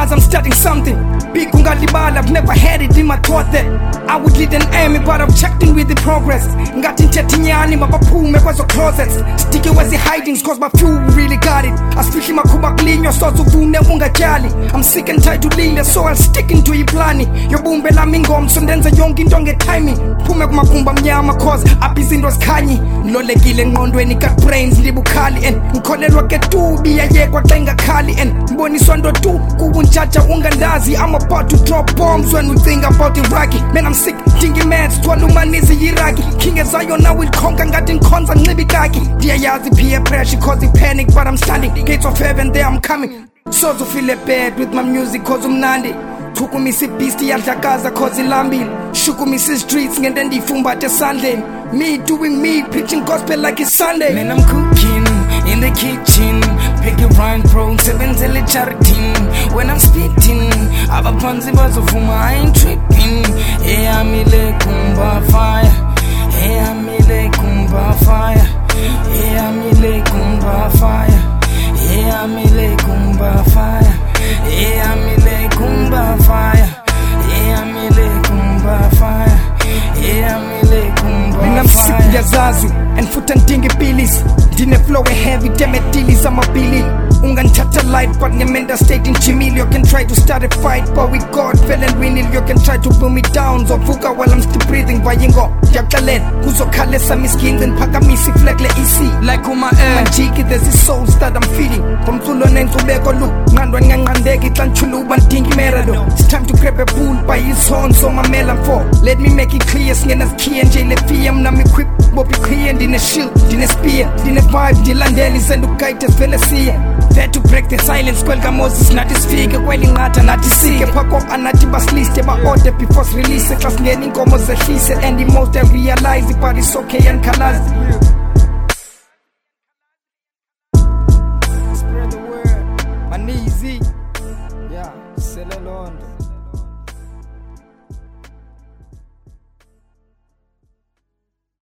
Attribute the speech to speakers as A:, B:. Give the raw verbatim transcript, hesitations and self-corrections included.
A: Cause I'm starting something big, ungalibala. I've never had it in my thought that I would lead an army, but I've checked in with the progress. Ngati ntetinyani mabaphume kwazo closets. Sticky was the hidings cause my few really got it. Asifihli makhuba kulinywa so uvune ungatyali. I'm sick and tired to lila, so I'll stick into iplani. Yobumbe lami ngomso ndenza yonke into ngetiming. Phume kumakhumba mnyama cause apha izinto zikhanyi. Ngilolekile engqondweni got brains ndibukhali, and ngikholelwa ke tubi yayekwa xa ingakhali, and mboniswa nto tu kubuntshatsha ungandazi. I'm about to drop bombs when we think about Iraqi. Man, I'm sick, dingy mad, twala umanizi yiraki. King as Zion now will conquer, ngathi ngikhonza nxibikaki. Ndiyayazi peer pressure cause I panic, but I'm standing. Gates of heaven, there I'm coming. So to feel bad with my music cause umnandi. Thukumisa beast yadlakaza cause ilambile. Shukumisa streets ngende ndifumbathe esandleni. Me doing me, preaching gospel like it's Sunday.
B: Man, I'm cooking in the kitchen, pick your rhyme pro, sebenzele charity. When I'm spitting, abapanzi bazovuma, I ain't tripping. Hey, amile kumba fire. Hey, amile kumba fire. Hey, amile kumba fire. Hey, amile kumba fire. Hey, amile kumba fire. Hey, amile kumba fire. Hey, amile kumba fire.
A: Man, I'm sick yazazi and futa ndingi pills. Dine flow heavy, damn it, dealies, I'm a billy. Unganthatha light, but ngemenda state in chimil. You can try to start a fight, but we God fell and win it. You can try to pull me down, so fuka while I'm still breathing. Vayingo, yaktalet, kuzokhalesa miskin, then pakamisi flekle easy.
B: Like uma air,
A: Manjiki, there's these souls that I'm feeding. From Tulo Nensubeko look, Nandwan Ngandegi, Tanchulu, Bantingi Merado. It's time to grab a bull by his horn, so my melan for. Let me make it clear, Skena's key and Jalefiam, Nam equip, Bobby clear and in a shield, in a spear, in a vibe, Dilandelis and Ukaitas Venecia. There to break the silence, Kwelga Moses, not his figure, Quelling Nata, not his sick, Paco, Anatibas list, about order before release, class getting almost a she said, and the most I realize the party's okay and Kalazi. Spread the word, man easy, yeah, sell alone.